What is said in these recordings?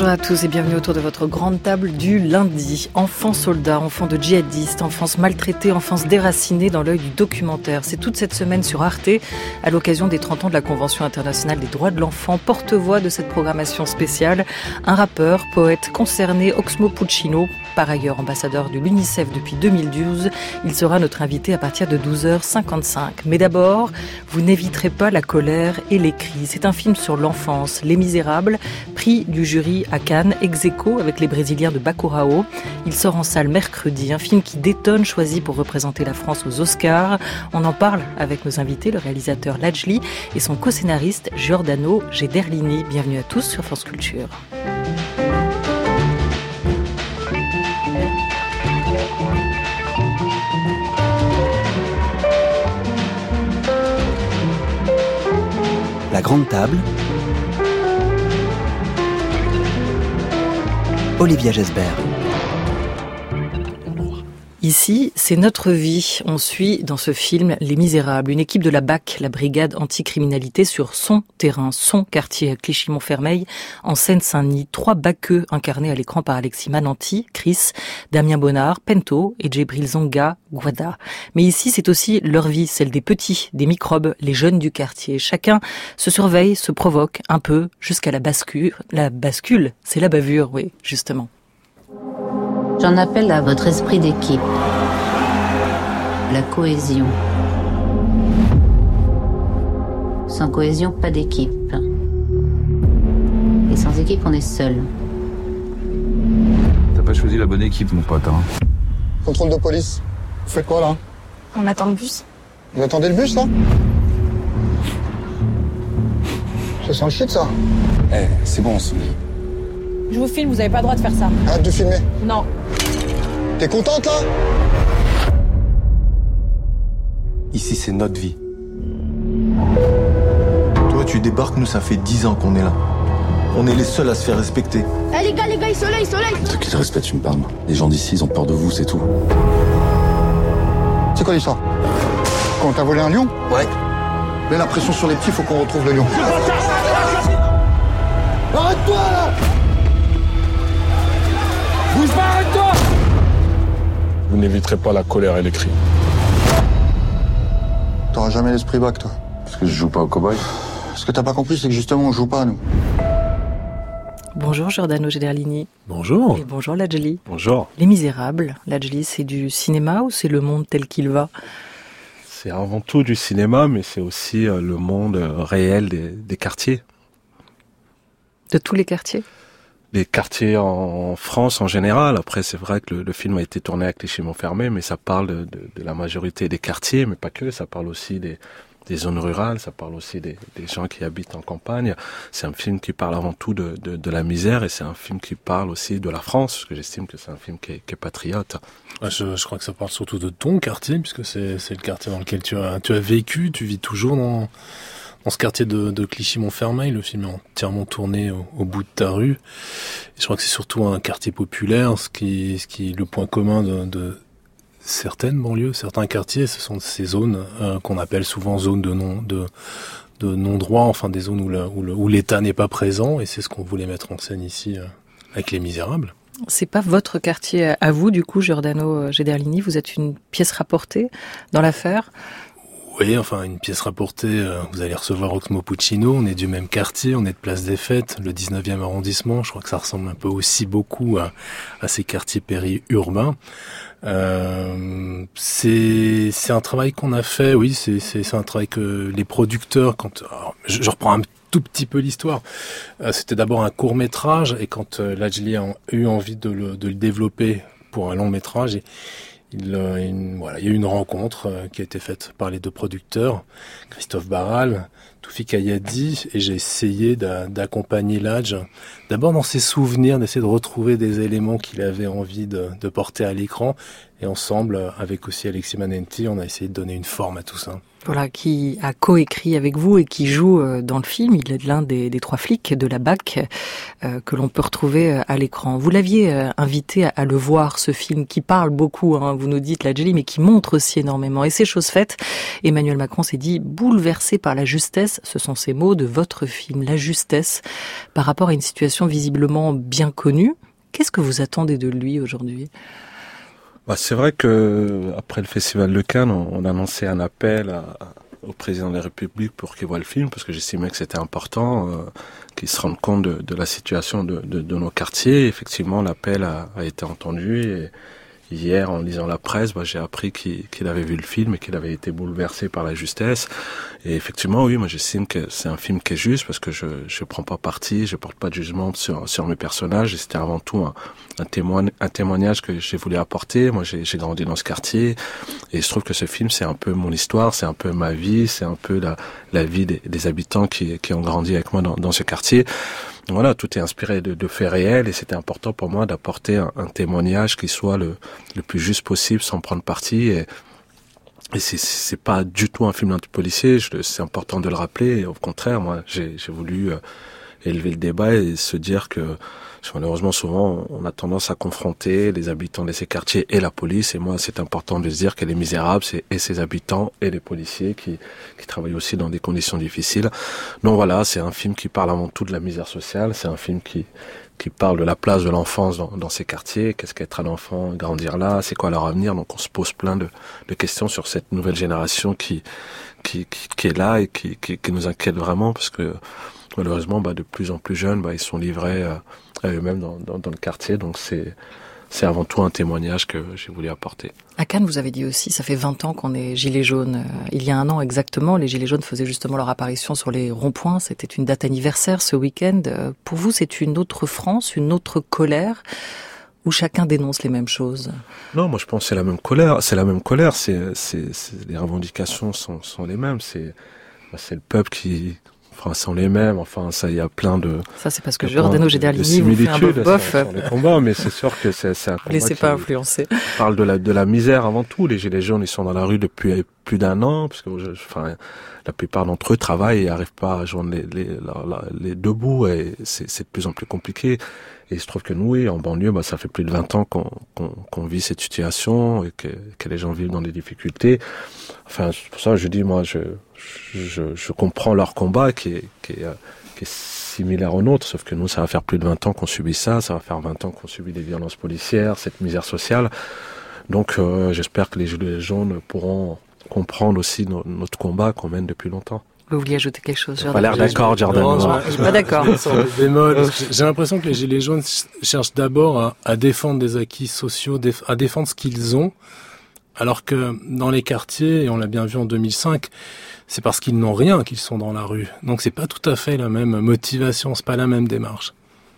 Bonjour à tous et bienvenue autour de votre grande table du lundi. Enfants soldats, enfants de djihadistes, enfance maltraitée, enfance déracinée dans l'œil du documentaire. C'est toute cette semaine sur Arte, à l'occasion des 30 ans de la Convention internationale des droits de l'enfant. Porte-voix de cette programmation spéciale, un rappeur, poète concerné, Oxmo Puccino, par ailleurs ambassadeur de l'UNICEF depuis 2012. Il sera notre invité à partir de 12h55. Mais d'abord, vous n'éviterez pas la colère et les cris. C'est un film sur l'enfance, Les Misérables, prix du jury à Cannes, ex aequo avec les Brésiliens de Bacurau. Il sort en salle mercredi, un film qui détonne, choisi pour représenter la France aux Oscars. On en parle avec nos invités, le réalisateur Lajli et son co-scénariste Giordano Gederlini. Bienvenue à tous sur France Culture. La grande table. Olivia Gesbert. Ici, c'est notre vie. On suit dans ce film Les Misérables, une équipe de la BAC, la brigade anticriminalité, sur son terrain, son quartier à Clichy-Montfermeil, en Seine-Saint-Denis. 3 baqueux incarnés à l'écran par Alexis Mananti, Chris, Damien Bonnard, Pento et Djibril Zonga, Guada. Mais ici, c'est aussi leur vie, celle des petits, des microbes, les jeunes du quartier. Chacun se surveille, se provoque un peu jusqu'à la bascule. La bascule, c'est la bavure, oui, justement. J'en appelle à votre esprit d'équipe, la cohésion. Sans cohésion, pas d'équipe. Et sans équipe, on est seul. T'as pas choisi la bonne équipe, mon pote, hein. Contrôle de police. Vous faites quoi, là? On attend le bus. Vous attendez le bus, là? Ça sent le shit, ça. C'est bon, on se dit. Je vous filme, vous avez pas le droit de faire ça. Arrête de filmer. Non. T'es contente, là? Ici, c'est notre vie. Toi, tu débarques, nous, ça fait 10 ans qu'on est là. On est les seuls à se faire respecter. Eh les gars, soleil. De quel respect tu me parles? Les gens d'ici, ils ont peur de vous, c'est tout. C'est quoi l'histoire? Quand t'as volé un lion? Ouais. Mets la pression sur les petits, faut qu'on retrouve le lion. Arrête-toi, là! Bouge pas, arrête-toi! Vous n'éviterez pas la colère et les cris. T'auras jamais l'esprit bac, toi. Parce que je joue pas au cow-boy. Ce que t'as pas compris, c'est que justement, on joue pas, nous. Bonjour Giordano Gederlini. Bonjour. Et bonjour Lajli. Bonjour. Les Misérables, Lajli, c'est du cinéma ou c'est le monde tel qu'il va? C'est avant tout du cinéma, mais c'est aussi le monde réel des quartiers. De tous les quartiers? Les quartiers en France en général. Après, c'est vrai que le film a été tourné à Clichy-Montfermeil, mais ça parle de la majorité des quartiers, mais pas que. Ça parle aussi des zones rurales, ça parle aussi des gens qui habitent en campagne. C'est un film qui parle avant tout de la misère, et c'est un film qui parle aussi de la France, parce que j'estime que c'est un film qui est patriote. Je crois que ça parle surtout de ton quartier, puisque c'est le quartier dans lequel tu as vécu, tu vis toujours dans ce quartier de Clichy-Montfermeil. Le film est entièrement tourné au bout de ta rue. Et je crois que c'est surtout un quartier populaire, ce qui est le point commun de certaines banlieues, certains quartiers. Ce sont ces zones qu'on appelle souvent zones de non-droit, enfin des zones où l'État n'est pas présent, et c'est ce qu'on voulait mettre en scène ici avec Les Misérables. C'est pas votre quartier à vous, du coup, Giordano Gederlini. Vous êtes une pièce rapportée dans l'affaire. Oui, enfin, une pièce rapportée, vous allez recevoir Oxmo Puccino, on est du même quartier, on est de Place des Fêtes, le 19e arrondissement. Je crois que ça ressemble un peu aussi beaucoup à ces quartiers périurbains. C'est un travail qu'on a fait, oui, c'est un travail que les producteurs, je reprends un tout petit peu l'histoire. C'était d'abord un court-métrage, et quand Lajli a eu envie de le développer pour un long-métrage, il y a eu une rencontre qui a été faite par les 2 producteurs, Christophe Barral, Toufik Ayadi, et j'ai essayé d'accompagner Laj, d'abord dans ses souvenirs, d'essayer de retrouver des éléments qu'il avait envie de porter à l'écran, et ensemble, avec aussi Alexis Mananti, on a essayé de donner une forme à tout ça. Voilà, qui a coécrit avec vous et qui joue dans le film. Il est l'un des 3 flics de la BAC que l'on peut retrouver à l'écran. Vous l'aviez invité à le voir, ce film qui parle beaucoup, hein, vous nous dites, Lajli, mais qui montre aussi énormément. Et c'est chose faite. Emmanuel Macron s'est dit bouleversé par la justesse justesse, ce sont ces mots de votre film, la justesse, par rapport à une situation visiblement bien connue. Qu'est-ce que vous attendez de lui aujourd'hui ? C'est vrai que après le Festival de Cannes, on a lancé un appel au président de la République pour qu'il voie le film, parce que j'estimais que c'était important qu'il se rende compte de la situation de nos quartiers. Effectivement, l'appel a été entendu et hier, en lisant la presse, j'ai appris qu'il avait vu le film et qu'il avait été bouleversé par la justesse. Et effectivement, oui, moi j'estime que c'est un film qui est juste parce que je prends pas parti, je porte pas de jugement sur mes personnages. Et c'était avant tout un témoignage que j'ai voulu apporter. Moi, j'ai grandi dans ce quartier et je trouve que ce film, c'est un peu mon histoire, c'est un peu ma vie, c'est un peu la vie des habitants qui ont grandi avec moi dans ce quartier. Voilà, tout est inspiré de faits réels et c'était important pour moi d'apporter un témoignage qui soit le plus juste possible sans prendre parti. Et c'est pas du tout un film anti-policier, c'est important de le rappeler. Et au contraire, moi, j'ai voulu élever le débat et se dire que malheureusement souvent on a tendance à confronter les habitants de ces quartiers et la police, et moi c'est important de se dire que Les Misérables, c'est et ses habitants et les policiers qui travaillent aussi dans des conditions difficiles. Donc voilà, c'est un film qui parle avant tout de la misère sociale, c'est un film qui parle de la place de l'enfance dans ces quartiers, qu'est-ce qu'être un enfant, grandir là, c'est quoi leur avenir. Donc on se pose plein de questions sur cette nouvelle génération qui est là et qui nous inquiète vraiment, parce que malheureusement de plus en plus jeunes ils sont livrés à eux-mêmes dans le quartier. Donc c'est avant tout un témoignage que j'ai voulu apporter. À Cannes, vous avez dit aussi, ça fait 20 ans qu'on est Gilets jaunes. Il y a un an exactement, les Gilets jaunes faisaient justement leur apparition sur les ronds-points. C'était une date anniversaire ce week-end. Pour vous, c'est une autre France, une autre colère, où chacun dénonce les mêmes choses? Non, moi je pense que c'est la même colère. C'est la même colère. Les revendications sont les mêmes. C'est le peuple qui... sont les mêmes. Ça, il y a plein de... Ça, c'est parce que Giordano Gedarlini vous fait un bof sur les combats, mais c'est sûr que c'est un combat. Laissez pas influencer. Parle de la misère avant tout. Les Gilets jaunes, ils sont dans la rue depuis plus d'un an, parce que, la plupart d'entre eux travaillent et n'arrivent pas à joindre les deux bouts, et c'est de plus en plus compliqué. Et il se trouve que nous, en banlieue, ça fait plus de 20 ans qu'on vit cette situation et que les gens vivent dans des difficultés. C'est pour ça que je dis, moi, je comprends leur combat qui est similaire au nôtre, sauf que nous, ça va faire plus de 20 ans qu'on subit ça va faire 20 ans qu'on subit des violences policières, cette misère sociale. Donc, j'espère que les Gilets jaunes pourront comprendre aussi notre combat qu'on mène depuis longtemps. Vous vouliez ajouter quelque chose, Giordano? Pas l'air d'accord, Giordano. Je suis pas d'accord. J'ai l'impression que les Gilets jaunes cherchent d'abord à défendre des acquis sociaux, à défendre ce qu'ils ont, alors que dans les quartiers, et on l'a bien vu en 2005, c'est parce qu'ils n'ont rien qu'ils sont dans la rue. Donc c'est pas tout à fait la même motivation, c'est pas la même démarche.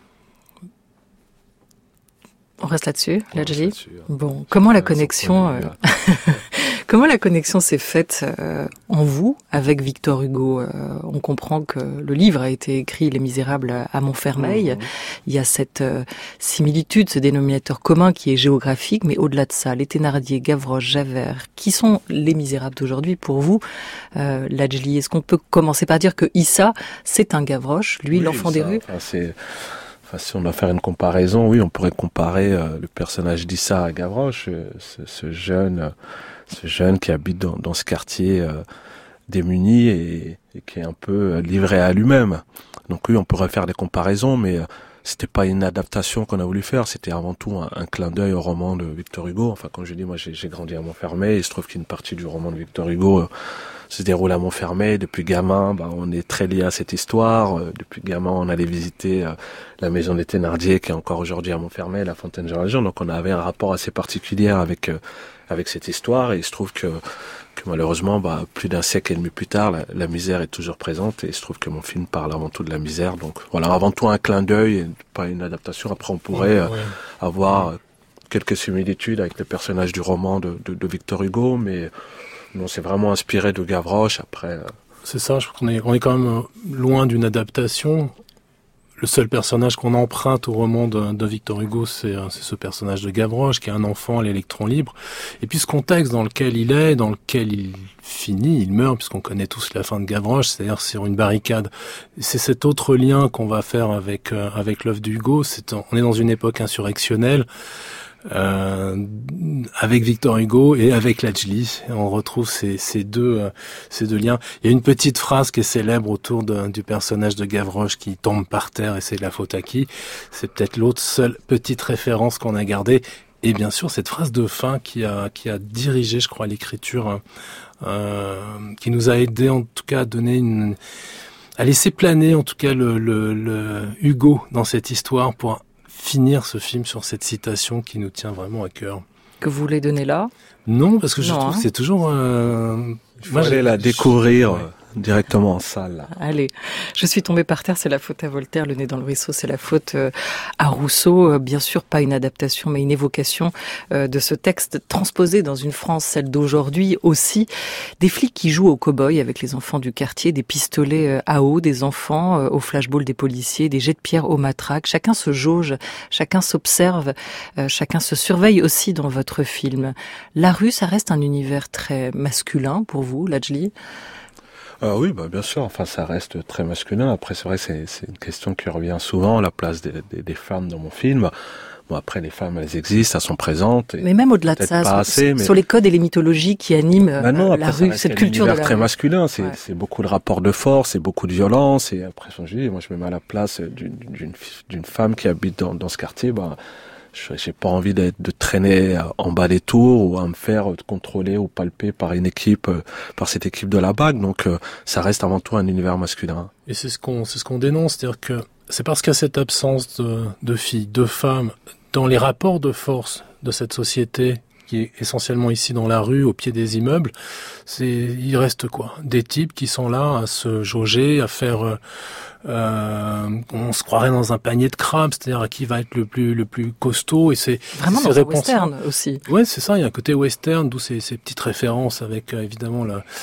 On reste là-dessus, Ladjli. Bon, comment la connexion... Comment la connexion s'est faite en vous avec Victor Hugo? On comprend que le livre a été écrit, Les Misérables, à Montfermeil. Il y a cette similitude, ce dénominateur commun qui est géographique, mais au-delà de ça, les Thénardier, Gavroche, Javert, qui sont les Misérables d'aujourd'hui pour vous, Ladjli? Est-ce qu'on peut commencer par dire que Issa, c'est un Gavroche, lui, l'enfant des rues? Si on doit faire une comparaison, oui, on pourrait comparer le personnage d'Issa à Gavroche, ce jeune qui habite dans ce quartier démuni et qui est un peu livré à lui-même. Donc oui, on pourrait faire des comparaisons, mais c'était pas une adaptation qu'on a voulu faire, c'était avant tout un clin d'œil au roman de Victor Hugo. Comme je dis, moi j'ai grandi à Montfermeil, il se trouve qu'une partie du roman de Victor Hugo se déroule à Montfermeil. Depuis gamin, on est très lié à cette histoire. Depuis gamin, on allait visiter la maison des Thénardier, qui est encore aujourd'hui à Montfermeil, la Fontaine de Génération. Donc on avait un rapport assez particulier avec cette histoire, et il se trouve que malheureusement, plus d'un siècle et demi plus tard, la misère est toujours présente, et il se trouve que mon film parle avant tout de la misère. Donc voilà, avant tout un clin d'œil, et pas une adaptation. Après, on pourrait avoir quelques similitudes avec les personnages du roman de Victor Hugo, mais non, c'est vraiment inspiré de Gavroche. Après, c'est ça. Je crois qu'on est quand même loin d'une adaptation. Le seul personnage qu'on emprunte au roman de Victor Hugo, c'est ce personnage de Gavroche, qui est un enfant à l'électron libre. Et puis ce contexte dans lequel il est, dans lequel il finit, il meurt, puisqu'on connaît tous la fin de Gavroche, c'est-à-dire sur une barricade. C'est cet autre lien qu'on va faire avec l'œuvre d'Hugo. On est dans une époque insurrectionnelle. avec Victor Hugo et avec Lajli. On retrouve ces deux liens. Il y a une petite phrase qui est célèbre autour du personnage de Gavroche qui tombe par terre et c'est la faute à qui. C'est peut-être l'autre seule petite référence qu'on a gardée. Et bien sûr, cette phrase de fin qui a dirigé, je crois, l'écriture, qui nous a aidé en tout cas à laisser planer en tout cas le Hugo dans cette histoire pour finir ce film sur cette citation qui nous tient vraiment à cœur. Que vous voulez donner là ? Non, parce que je trouve que c'est toujours... Il faut aller la découvrir directement en salle. Allez, je suis tombée par terre, c'est la faute à Voltaire, le nez dans le ruisseau, c'est la faute à Rousseau. Bien sûr, pas une adaptation, mais une évocation de ce texte transposé dans une France, celle d'aujourd'hui aussi. Des flics qui jouent aux cow-boys avec les enfants du quartier, des pistolets à eau, des enfants au flashball des policiers, des jets de pierre aux matraques. Chacun se jauge, chacun s'observe, chacun se surveille aussi dans votre film. La rue, ça reste un univers très masculin pour vous, Lajli ? Oui, bien sûr. Enfin, ça reste très masculin. Après, c'est vrai que c'est une question qui revient souvent, la place des femmes dans mon film. Bon, après, les femmes, elles existent, elles sont présentes. Mais même au-delà de ça, sur les codes et les mythologies qui animent la rue, cette culture de la rue. Très masculin. C'est beaucoup de rapports de force, c'est beaucoup de violence. Et après, moi, je me mets à la place d'une femme qui habite dans ce quartier. J'ai pas envie de traîner en bas des tours ou à me faire contrôler ou palper par cette équipe de la BAC. Donc, ça reste avant tout un univers masculin. Et c'est ce qu'on dénonce, c'est-à-dire que c'est parce qu'il y a cette absence de filles, de femmes, dans les rapports de force de cette société qui est essentiellement ici dans la rue, au pied des immeubles, il reste quoi ? Des types qui sont là à se jauger, à faire... on se croirait dans un panier de crabes, c'est-à-dire à qui va être le plus costaud, et c'est vraiment dans le western aussi. Ouais, c'est ça. Il y a un côté western, d'où ces petites références avec évidemment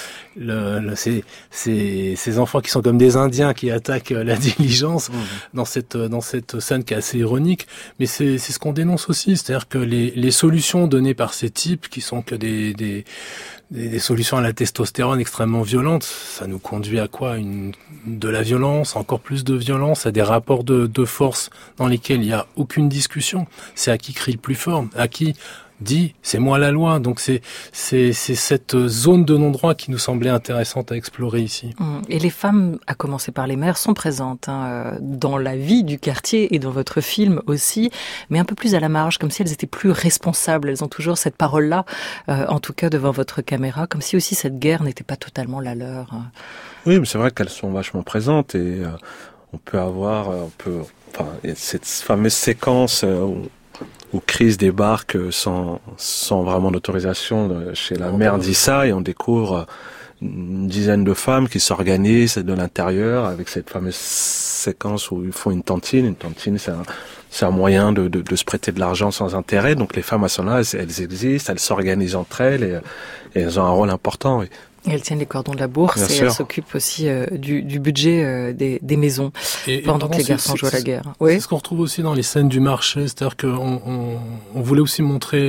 ces enfants qui sont comme des Indiens qui attaquent la diligence dans cette scène qui est assez ironique. Mais c'est ce qu'on dénonce aussi, c'est-à-dire que les solutions données par ces types qui sont que des solutions à la testostérone extrêmement violentes, ça nous conduit à quoi ? De la violence, encore plus de violence, à des rapports de force dans lesquels il n'y a aucune discussion. C'est à qui crie le plus fort, à qui dit c'est moi la loi. Donc c'est cette zone de non-droit qui nous semblait intéressante à explorer ici. Et les femmes, à commencer par les mères, sont présentes dans la vie du quartier et dans votre film aussi, mais un peu plus à la marge, comme si elles étaient plus responsables. Elles ont toujours cette parole-là, en tout cas devant votre caméra, comme si aussi cette guerre n'était pas totalement la leur. Oui, mais c'est vrai qu'elles sont vachement présentes et on peut avoir cette fameuse séquence où Chris débarque sans vraiment d'autorisation chez la mère d'Issa et on découvre une dizaine de femmes qui s'organisent de l'intérieur avec cette fameuse séquence où ils font une tantine. Une tantine, c'est un moyen de se prêter de l'argent sans intérêt. Donc les femmes à son âge, elles existent, elles s'organisent entre elles et elles ont un rôle important. Oui. Et elles tiennent les cordons de la bourse. Bien et sûr. Elles s'occupent aussi du budget des maisons pendant que les garçons jouent à la guerre. Oui. C'est ce qu'on retrouve aussi dans les scènes du marché, c'est-à-dire qu'on voulait aussi montrer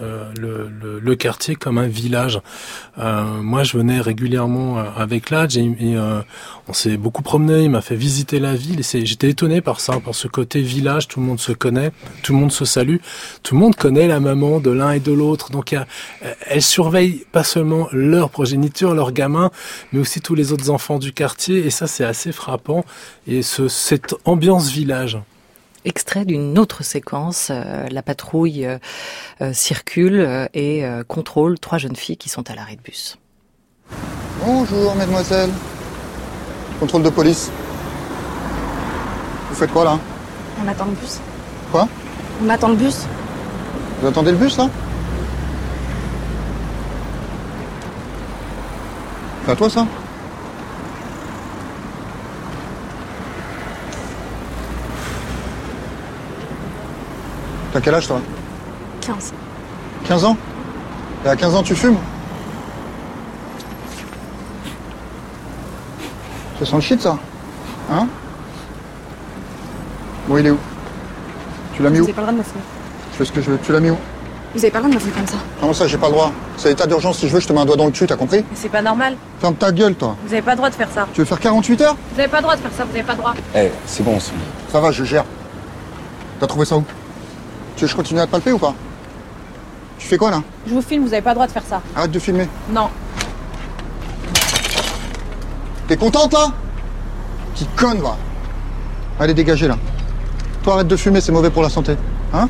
le quartier comme un village. Moi, je venais régulièrement avec Ladj et on s'est beaucoup promené. Il m'a fait visiter la ville et j'étais étonné par ça, par ce côté village. Tout le monde se connaît, tout le monde se salue, tout le monde connaît la maman de l'un et de l'autre. Donc, elles surveillent pas seulement leur progéniture, leurs gamins, mais aussi tous les autres enfants du quartier. Et ça, c'est assez frappant. Et cette ambiance village. Extrait d'une autre séquence, la patrouille circule et contrôle 3 jeunes filles qui sont à l'arrêt de bus. Bonjour, mesdemoiselles. Contrôle de police. Vous faites quoi, là ? On attend le bus. Quoi ? On attend le bus. Vous attendez le bus, là ? C'est à toi, ça ? T'as quel âge, toi ? 15. 15 ans ? Et à 15 ans, tu fumes ? Ça sent le shit, ça ? Hein ? Bon, il est où ? Tu l'as mis où ? Vous avez pas le droit de me fumer. Je fais ce que je veux. Tu l'as mis où ? Vous avez pas le droit de me fumer comme ça. Comment ça, j'ai pas le droit ? C'est l'état d'urgence, si je veux, je te mets un doigt dans le cul, t'as compris ? Mais c'est pas normal. Ferme ta gueule, toi. Vous avez pas le droit de faire ça. Tu veux faire 48 heures ? Vous avez pas le droit de faire ça, vous avez pas le droit. C'est bon, c'est bon. Ça va, je gère. T'as trouvé ça où ? Tu veux que je continue à te palper ou pas ? Tu fais quoi là? Je vous filme, vous avez pas le droit de faire ça. Arrête de filmer. Non. T'es contente là? Qui conne, va. Allez, dégagez là. Toi, arrête de fumer, c'est mauvais pour la santé. Hein?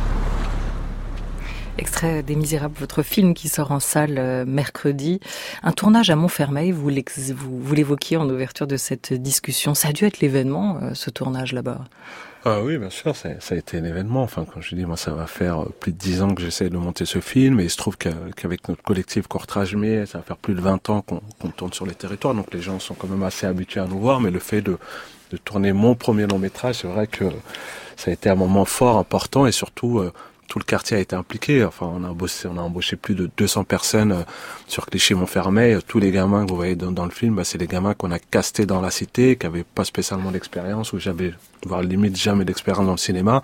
Extrait des Misérables, votre film qui sort en salle mercredi. Un tournage à Montfermeil, vous l'évoquiez en ouverture de cette discussion. Ça a dû être l'événement, ce tournage là-bas. Ah oui, bien sûr, ça a été un événement. Enfin, comme je dis, moi, ça va faire plus de 10 ans que j'essaie de monter ce film, et il se trouve qu'avec notre collectif Courtrage-Mai, ça va faire plus de 20 ans qu'on tourne sur les territoires, donc les gens sont quand même assez habitués à nous voir, mais le fait de tourner mon premier long métrage, c'est vrai que ça a été un moment fort, important, et surtout, tout le quartier a été impliqué. Enfin, on a embauché plus de 200 personnes sur Clichy-Montfermeil. Tous les gamins que vous voyez dans le film, c'est les gamins qu'on a castés dans la cité, qui avaient pas spécialement d'expérience, ou voire limite jamais d'expérience dans le cinéma.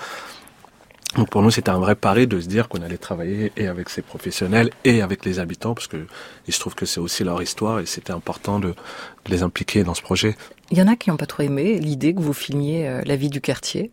Donc pour nous, c'était un vrai pari de se dire qu'on allait travailler et avec ces professionnels et avec les habitants, parce que il se trouve que c'est aussi leur histoire et c'était important de les impliquer dans ce projet. Il y en a qui n'ont pas trop aimé l'idée que vous filmiez la vie du quartier.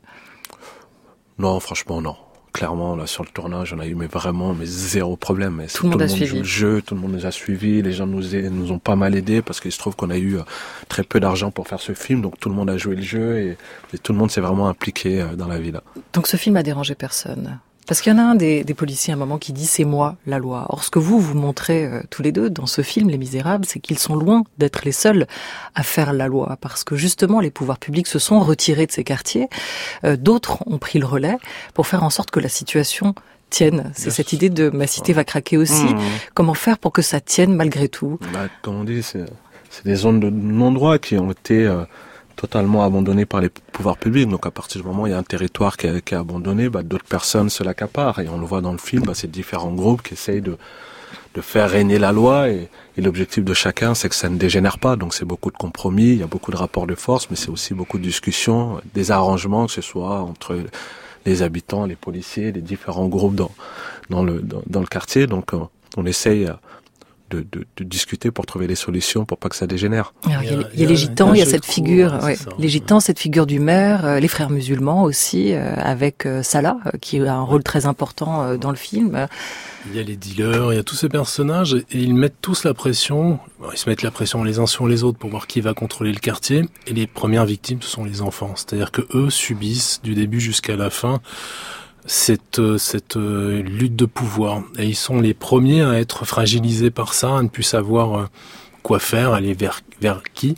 Non, franchement, non. Clairement, là, sur le tournage, on a eu mais zéro problème. Mais tout le monde a suivi joue le jeu, tout le monde nous a suivis, les gens nous ont pas mal aidés parce qu'il se trouve qu'on a eu très peu d'argent pour faire ce film, donc tout le monde a joué le jeu et tout le monde s'est vraiment impliqué dans la vie là. Donc ce film a dérangé personne? Parce qu'il y en a un des policiers à un moment qui dit « c'est moi la loi ». Or ce que vous montrez tous les deux dans ce film, Les Misérables, c'est qu'ils sont loin d'être les seuls à faire la loi. Parce que justement, les pouvoirs publics se sont retirés de ces quartiers. D'autres ont pris le relais pour faire en sorte que la situation tienne. C'est cette idée de « ma cité va craquer aussi ». Comment faire pour que ça tienne malgré tout? Comme on dit, c'est des zones de non-droit qui ont été totalement abandonné par les pouvoirs publics. Donc à partir du moment où il y a un territoire qui est abandonné, d'autres personnes se l'accaparent. Et on le voit dans le film, c'est différents groupes qui essayent de faire régner la loi. Et l'objectif de chacun, c'est que ça ne dégénère pas. Donc c'est beaucoup de compromis, il y a beaucoup de rapports de force, mais c'est aussi beaucoup de discussions, des arrangements, que ce soit entre les habitants, les policiers, les différents groupes dans le quartier. Donc on essaye de discuter pour trouver des solutions pour pas que ça dégénère. Alors, il y a les gitans, il y a cette figure, les gitans, cette figure du maire, les frères musulmans aussi, avec Salah, qui a un rôle très important dans le film. Il y a les dealers, il y a tous ces personnages, et ils mettent tous la pression, ils se mettent la pression les uns sur les autres pour voir qui va contrôler le quartier, et les premières victimes, ce sont les enfants. C'est-à-dire que eux subissent, du début jusqu'à la fin, cette lutte de pouvoir. Et ils sont les premiers à être fragilisés par ça, à ne plus savoir quoi faire, aller vers qui.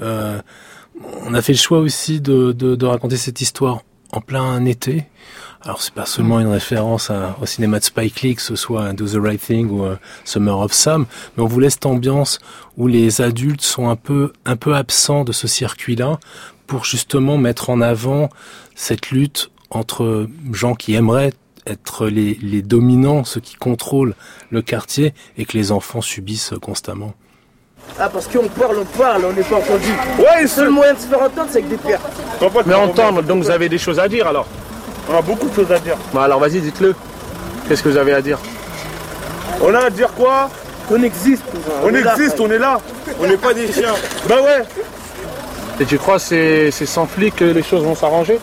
On a fait le choix aussi de raconter cette histoire en plein été. Alors c'est pas seulement une référence au cinéma de Spike Lee, que ce soit Do the Right Thing ou Summer of Sam, mais on voulait cette ambiance où les adultes sont un peu absents de ce circuit-là pour justement mettre en avant cette lutte entre gens qui aimeraient être les dominants, ceux qui contrôlent le quartier, et que les enfants subissent constamment. Ah, parce qu'on parle, on n'est pas entendu. Ouais, le seul moyen de se faire entendre, c'est avec des pierres. Mais entendre, donc vous avez des choses à dire alors? On a beaucoup de choses à dire. Alors vas-y, dites-le. Qu'est-ce que vous avez à dire? On a à dire quoi? Qu'on existe. On existe, on est là. On n'est pas des chiens. Bah ouais. Et tu crois que c'est sans flics que les choses vont s'arranger?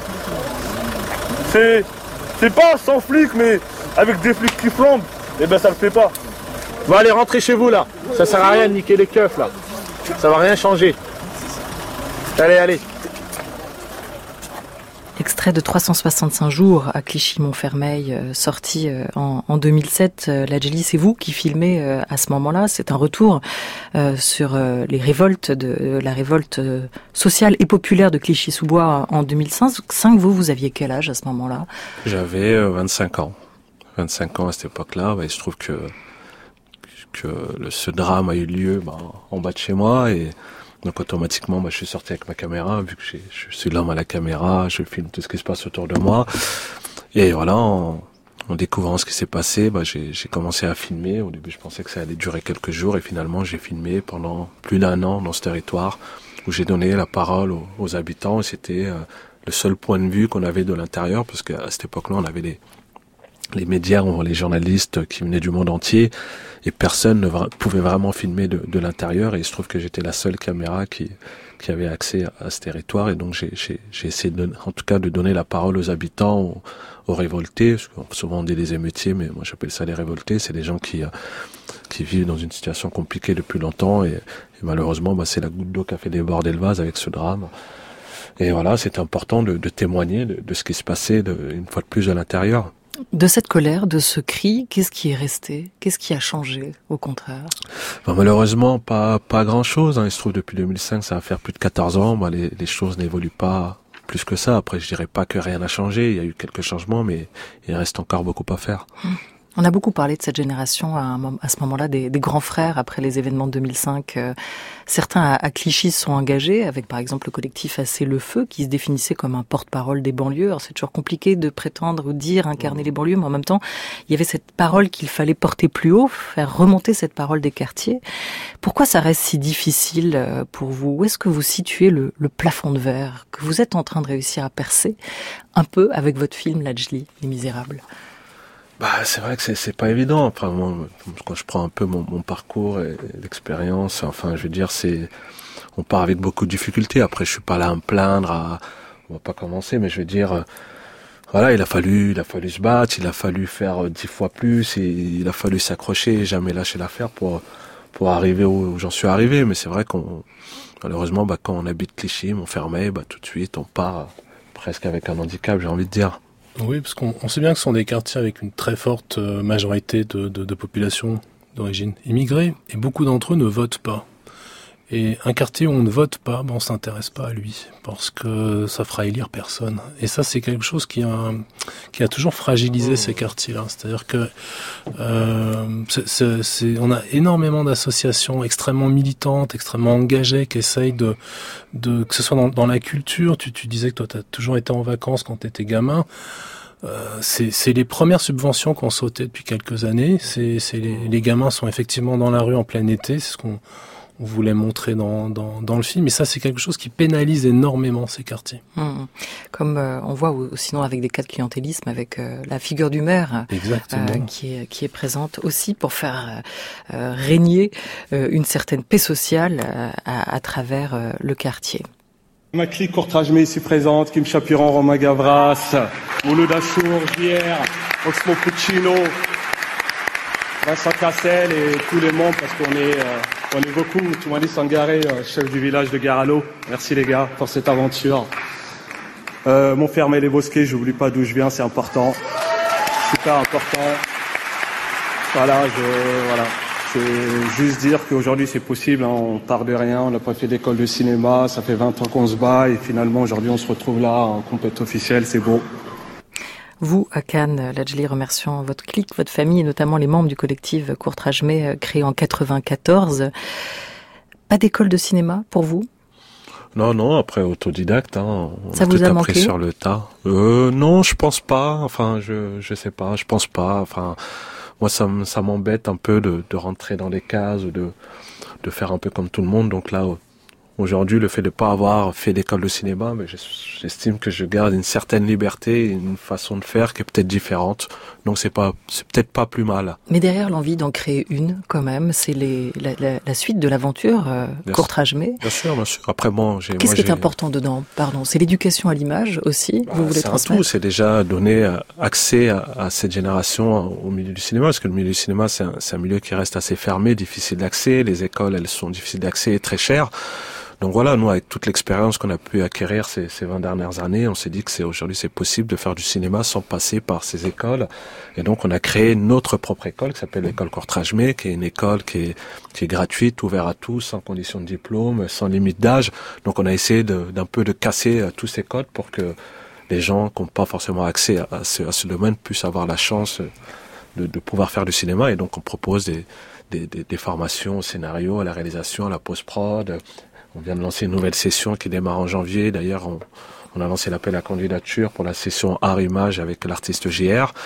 C'est pas sans flics, mais avec des flics qui flambent, eh ben ça le fait pas. Bon, allez, rentrez chez vous là. Ça sert à rien de niquer les keufs là. Ça va rien changer. Allez. Extrait de 365 jours à Clichy-Montfermeil, sorti en 2007. Ladjli, c'est vous qui filmez à ce moment-là. C'est un retour sur les révoltes, la révolte sociale et populaire de Clichy-sous-Bois en 2005. Vous aviez quel âge à ce moment-là? J'avais 25 ans. 25 ans à cette époque-là. Il se trouve que ce drame a eu lieu en bas de chez moi, et donc automatiquement je suis sorti avec ma caméra, vu que je suis l'homme à la caméra, je filme tout ce qui se passe autour de moi, et voilà, en découvrant ce qui s'est passé, j'ai commencé à filmer. Au début je pensais que ça allait durer quelques jours, et finalement j'ai filmé pendant plus d'1 an dans ce territoire, où j'ai donné la parole aux habitants, et c'était le seul point de vue qu'on avait de l'intérieur, parce qu'à cette époque-là on avait les médias, les journalistes qui venaient du monde entier, et personne ne pouvait vraiment filmer de l'intérieur, et il se trouve que j'étais la seule caméra qui avait accès à ce territoire, et donc j'ai essayé en tout cas de donner la parole aux habitants, aux révoltés, parce que souvent on dit les émeutiers, mais moi j'appelle ça les révoltés, c'est des gens qui vivent dans une situation compliquée depuis longtemps, et malheureusement c'est la goutte d'eau qui a fait déborder le vase avec ce drame. Et voilà, c'était important de témoigner de ce qui se passait une fois de plus à l'intérieur. De cette colère, de ce cri, qu'est-ce qui est resté? Qu'est-ce qui a changé, au contraire? Malheureusement, pas grand-chose. Il se trouve depuis 2005, ça va faire plus de 14 ans. Les choses n'évoluent pas plus que ça. Après, je dirais pas que rien n'a changé. Il y a eu quelques changements, mais il reste encore beaucoup à faire. On a beaucoup parlé de cette génération à ce moment-là, des grands frères après les événements de 2005. Certains à Clichy se sont engagés avec par exemple le collectif Assez le Feu qui se définissait comme un porte-parole des banlieues. Alors c'est toujours compliqué de prétendre ou dire incarner les banlieues, mais en même temps, il y avait cette parole qu'il fallait porter plus haut, faire remonter cette parole des quartiers. Pourquoi ça reste si difficile pour vous? Où est-ce que vous situez le plafond de verre que vous êtes en train de réussir à percer un peu avec votre film Ladjli, Les Misérables? C'est vrai que c'est pas évident. Enfin, moi, quand je prends un peu mon parcours et l'expérience, enfin, je veux dire, on part avec beaucoup de difficultés. Après, je suis pas là à me plaindre, on va pas commencer, mais je veux dire, voilà, il a fallu se battre, il a fallu faire 10 fois plus, et il a fallu s'accrocher et jamais lâcher l'affaire pour arriver où j'en suis arrivé. Mais c'est vrai malheureusement, quand on habite Clichy, Montfermeil, tout de suite, on part presque avec un handicap, j'ai envie de dire. Oui, parce qu'on sait bien que ce sont des quartiers avec une très forte majorité de population d'origine immigrée, et beaucoup d'entre eux ne votent pas. Et un quartier où on ne vote pas, on s'intéresse pas à lui, parce que ça fera élire personne. Et ça, c'est quelque chose qui a toujours fragilisé ces quartiers-là. C'est-à-dire que on a énormément d'associations extrêmement militantes, extrêmement engagées, qui essayent que ce soit dans la culture. Tu disais que toi, tu as toujours été en vacances quand tu étais gamin. C'est les premières subventions qu'on sautait depuis quelques années. Les gamins sont effectivement dans la rue en plein été. C'est ce qu'on voulait montrer dans le film, et ça c'est quelque chose qui pénalise énormément ces quartiers. Comme on voit sinon avec des cas de clientélisme, avec la figure du maire qui est présente aussi pour faire régner une certaine paix sociale à travers le quartier. Ma clique Courtrajmé ici présente, Kim Chapiran, Romain Gavras, Mouloud Achour, JR, Oxmo Puccino, Vincent Cassel et tous les membres, parce qu'on est beaucoup. Toumani Sangaré, chef du village de Garalo. Merci les gars pour cette aventure. Montfermeil les Bosquets, j'oublie pas d'où je viens, c'est important. Super important. Voilà. C'est juste dire qu'aujourd'hui c'est possible, on part de rien, on n'a pas fait d'école de cinéma, ça fait 20 ans qu'on se bat, et finalement aujourd'hui on se retrouve là en compétition officielle, c'est beau. Vous, à Cannes, Ladjli, remercions votre clique, votre famille, et notamment les membres du collectif Courtrajmé, créé en 94. Pas d'école de cinéma pour vous? Non, après autodidacte, on ça a vous tout a appris manqué sur le tas. Non, je pense pas. Enfin, je sais pas, je pense pas. Enfin, moi ça m'embête un peu de rentrer dans les cases ou de faire un peu comme tout le monde. Donc là, aujourd'hui, le fait de pas avoir fait d'école de cinéma, mais j'estime que je garde une certaine liberté, une façon de faire qui est peut-être différente. Donc c'est peut-être pas plus mal. Mais derrière l'envie d'en créer une, quand même, c'est la suite de l'aventure Courtrajmé. Bien sûr. Après qu'est-ce qui est important dedans? Pardon, c'est l'éducation à l'image aussi. Vous voulez transmettre? C'est un tout. C'est déjà donner accès à cette génération au milieu du cinéma, parce que le milieu du cinéma c'est un milieu qui reste assez fermé, difficile d'accès. Les écoles, elles sont difficiles d'accès et très chères. Donc voilà, nous, avec toute l'expérience qu'on a pu acquérir ces 20 dernières années, on s'est dit que aujourd'hui c'est possible de faire du cinéma sans passer par ces écoles. Et donc on a créé notre propre école qui s'appelle l'école Courtrajmé, qui est une école qui est gratuite, ouverte à tous, sans condition de diplôme, sans limite d'âge. Donc on a essayé d'un peu de casser tous ces codes pour que les gens qui n'ont pas forcément accès à ce domaine puissent avoir la chance de pouvoir faire du cinéma. Et donc on propose des formations au scénario, à la réalisation, à la post-prod. On vient de lancer une nouvelle session qui démarre en janvier. D'ailleurs, on a lancé l'appel à candidature pour la session Art Image avec l'artiste JR.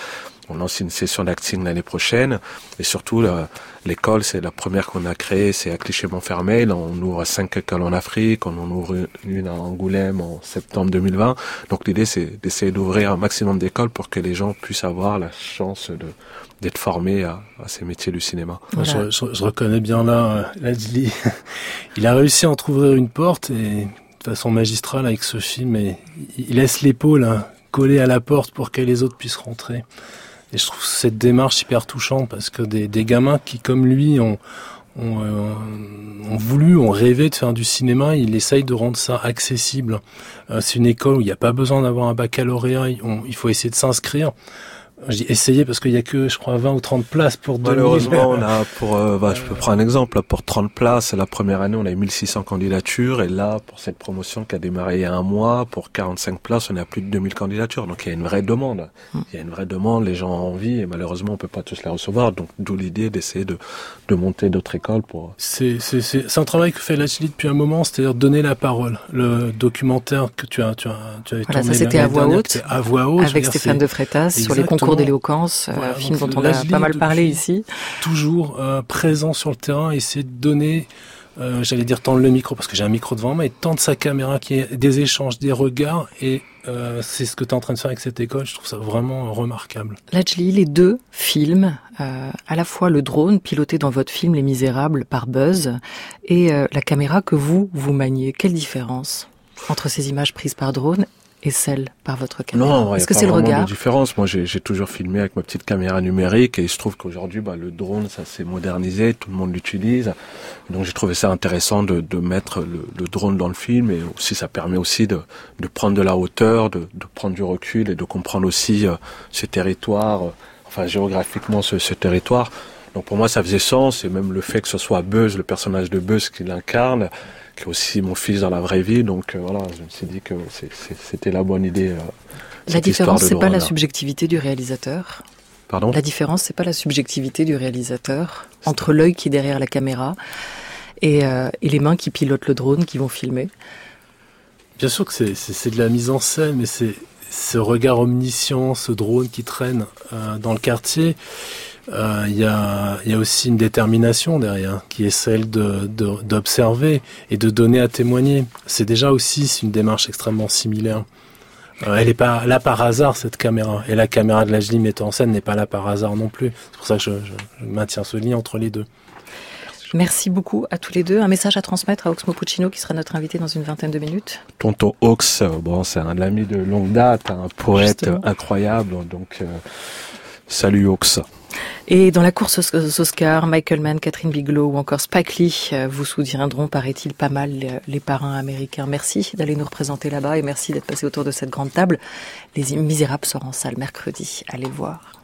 On lance une session d'acting l'année prochaine. Et surtout, l'école, c'est la première qu'on a créée, c'est à Clichy-Montfermeil. On ouvre 5 écoles en Afrique, on en ouvre une à Angoulême en septembre 2020. Donc l'idée, c'est d'essayer d'ouvrir un maximum d'écoles pour que les gens puissent avoir la chance d'être formés à ces métiers du cinéma. Voilà. Je reconnais bien là, Ladjli. Il a réussi à entrouvrir une porte et de façon magistrale avec ce film, et il laisse l'épaule collée à la porte pour que les autres puissent rentrer. Et je trouve cette démarche hyper touchante parce que des gamins qui, comme lui, ont rêvé de faire du cinéma, il essaye de rendre ça accessible. C'est une école où il n'y a pas besoin d'avoir un baccalauréat, il faut essayer de s'inscrire. Je dis essayer parce qu'il y a que, je crois, 20 ou 30 places pour 2000. Malheureusement, on a je peux prendre un exemple, pour 30 places, la première année, on a eu 1600 candidatures, et là, pour cette promotion qui a démarré il y a un mois, pour 45 places, on a plus de 2000 candidatures. Donc, il y a une vraie demande. Il y a une vraie demande, les gens ont envie, et malheureusement, on peut pas tous les recevoir. Donc, d'où l'idée d'essayer de monter d'autres écoles pour... C'est un travail que fait Ladjli depuis un moment, c'est-à-dire donner la parole. Le documentaire que tu avais tourné. Ça, c'était à voix haute. Avec Stéphane de Freitas sur les concours d'éloquence, un film dont on a pas mal parlé ici. Toujours présent sur le terrain, essayer de donner, j'allais dire tendre le micro, parce que j'ai un micro devant moi, et tendre sa caméra, qui est des échanges, des regards, et c'est ce que tu es en train de faire avec cette école. Je trouve ça vraiment remarquable. Ladjli, les deux films, à la fois le drone piloté dans votre film Les Misérables par Buzz, et la caméra que vous maniez, quelle différence entre ces images prises par drone et celle par votre caméra? Non, est-ce que c'est le regard? De différence. Moi, j'ai toujours filmé avec ma petite caméra numérique, et il se trouve qu'aujourd'hui, le drone, ça s'est modernisé, tout le monde l'utilise. Donc, j'ai trouvé ça intéressant de mettre le drone dans le film, et aussi, ça permet aussi de prendre de la hauteur, de prendre du recul, et de comprendre aussi ce territoire, géographiquement ce territoire. Donc, pour moi, ça faisait sens, et même le fait que ce soit Buzz, le personnage de Buzz qui l'incarne, qui est aussi mon fils dans la vraie vie, donc voilà, je me suis dit que c'était la bonne idée. La différence, c'est pas la subjectivité du réalisateur. Pardon ? La différence, c'est pas la subjectivité du réalisateur entre l'œil qui est derrière la caméra et les mains qui pilotent le drone, qui vont filmer. Bien sûr que c'est de la mise en scène, mais c'est ce regard omniscient, ce drone qui traîne dans le quartier. Il y a aussi une détermination derrière, qui est celle d'observer et de donner à témoigner. C'est déjà aussi une démarche extrêmement similaire. Elle n'est pas là par hasard, cette caméra. Et la caméra de Ladjli mettant en scène n'est pas là par hasard non plus. C'est pour ça que je maintiens ce lien entre les deux. Merci beaucoup à tous les deux. Un message à transmettre à Oxmo Puccino, qui sera notre invité dans une vingtaine de minutes. Tonton Ox, c'est un ami de longue date, un poète Justement. Incroyable. Donc, salut Ox. Et dans la course aux Oscars, Michael Mann, Catherine Bigelow ou encore Spike Lee vous soutiendront, paraît-il, pas mal les parrains américains. Merci d'aller nous représenter là-bas, et merci d'être passé autour de cette grande table. Les Misérables sort en salle mercredi. Allez le voir.